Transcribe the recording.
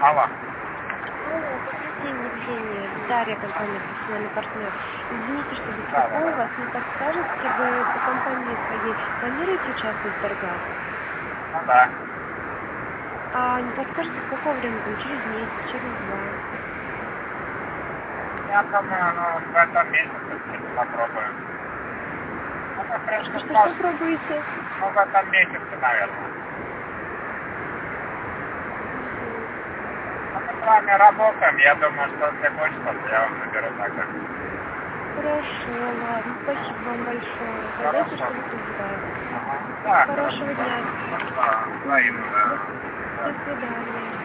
Алло. Алло, добрый день, Евгения. Дарья, компания «Профессиональный партнер». Извините, что беспокою вас. Не подскажете, вы по компании своей планируете участвовать в торгах? Ну да. А не подскажете, в какое время? Там, через месяц, через два? Я думаю, ну, в этом месяце где-то попробуем. Ну, мы, в принципе, Что пробуете? ну, в этом месяце, наверное. Ну, мы с вами работаем, я думаю, что если будет что-то, я вам наберу тогда. Хорошо, ладно. Спасибо вам большое. Тогда, если что, буду ждать. Да, Хорошего дня. да, взаимно, да. До свидания.